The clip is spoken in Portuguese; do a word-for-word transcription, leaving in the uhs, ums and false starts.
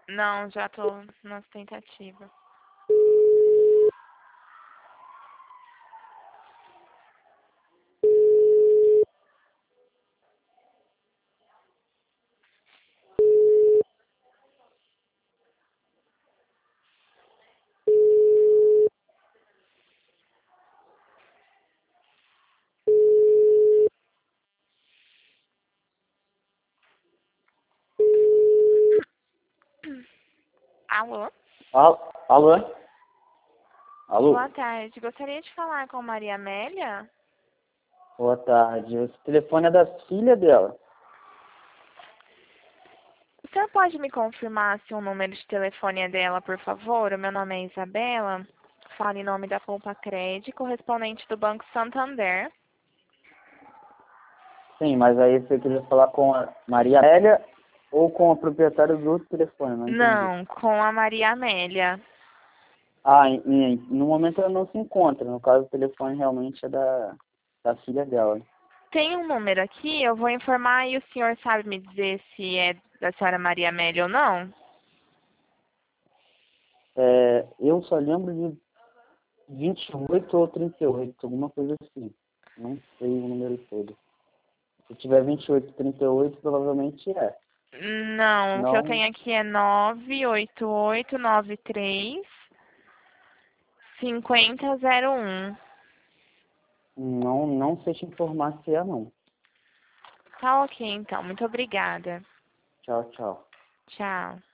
Não, já tô nas tentativas. Alô? Al- Alô? Alô? Boa tarde. Gostaria de falar com Maria Amélia? Boa tarde. Esse telefone é da filha dela. O senhor pode me confirmar se o número de telefone é dela, por favor? O meu nome é Isabela. Falo em nome da Poupa Crédito, correspondente do Banco Santander. Sim, mas aí você queria falar com a Maria Amélia ou com a proprietária do outro telefone, não entendi. Não, com a Maria Amélia. Ah, em- em- no momento ela não se encontra. No caso, o telefone realmente é da, da filha dela. Tem um número aqui, eu vou informar e o senhor sabe me dizer se é da senhora Maria Amélia ou não? É, eu só lembro de vinte e oito ou trinta e oito, alguma coisa assim. Não sei o número todo. Se tiver vinte e oito, trinta e oito, provavelmente é. Não, o que eu Não, tenho aqui é nove oito oito nove três cinco zero zero um. não, não sei te informar se é, não. Tá ok, então. Muito obrigada. Tchau, tchau. Tchau.